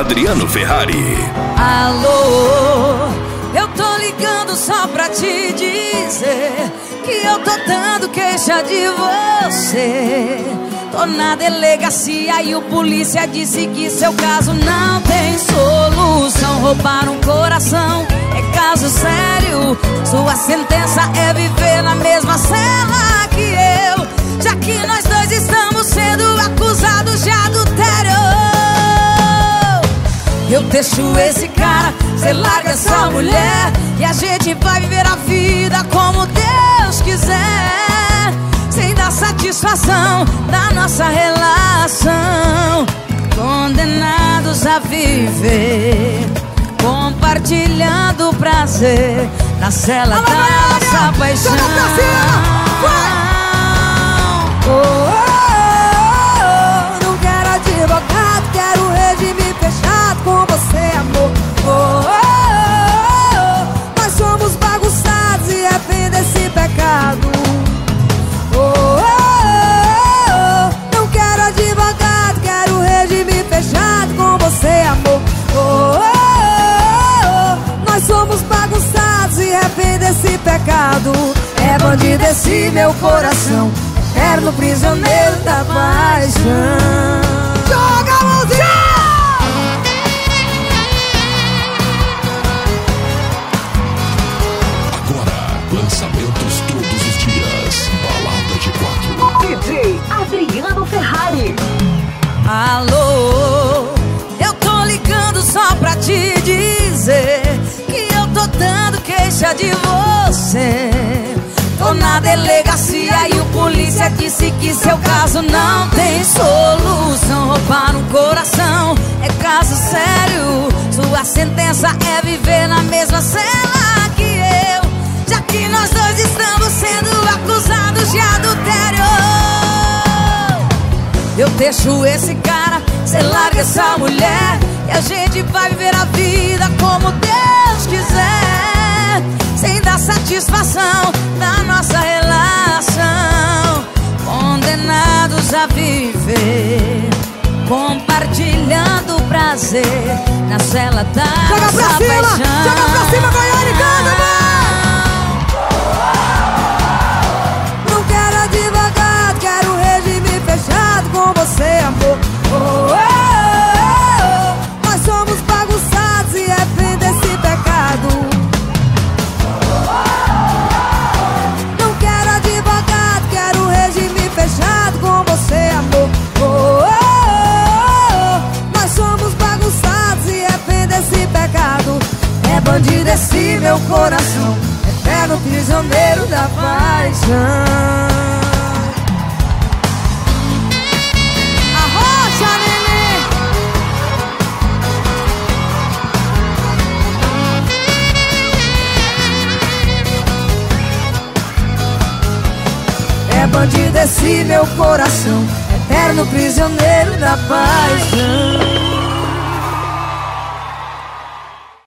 Adriano Ferrari. Alô, eu tô ligando só pra te dizer que eu tô dando queixa de você. Tô na delegacia e o polícia disse que seu caso não tem solução. Roubar um coração é caso sério. Sua sentença é viver na mesma cela que eu, já que nós dois estamos sendo acusados de adultério. Eu deixo esse cara, cê larga essa mulher e a gente vai viver a vida como Deus quiser, sem dar satisfação da nossa relação. Condenados a viver, compartilhando o prazer na cela da nossa paixão. Não quero advogado, quero regime fechado com você, amor. Nós somos bagunçados e refém desse pecado. Não quero advogado, quero regime fechado com você, amor. Nós somos bagunçados e refém desse pecado. É bandido esse meu coração, eterno prisioneiro da paixão. Joga a mãozinha! Agora, lançamentos todos os dias. Balada de 4. DJ Adriano Ferrari. Alô, eu tô ligando só pra te dizer que eu tô dando queixa de você. Tô na delegacia e o polícia disse que seu caso não tem solução. Roubar um coração é caso sério. Sua sentença é viver na mesma cela que eu, já que nós dois estamos sendo acusados de adultério. Eu deixo esse cara, cê larga essa mulher e a gente vai viver a vida como Deus quiser, sem dar satisfação da nossa relação. Condenados a viver, compartilhando o prazer na cela da nossa paixão. Joga pra cima, Goiânia, canta, não quero advogado, quero regime fechado com você, amor. Nós somos bagunçados e refém desse pecado. Não quero advogado, quero regime fechado com você, amor. Nós somos bagunçados e refém desse pecado. É bandido esse meu coração, eterno prisioneiro da paixão. Arrocha, neném! É bandido esse meu coração, eterno prisioneiro da paixão.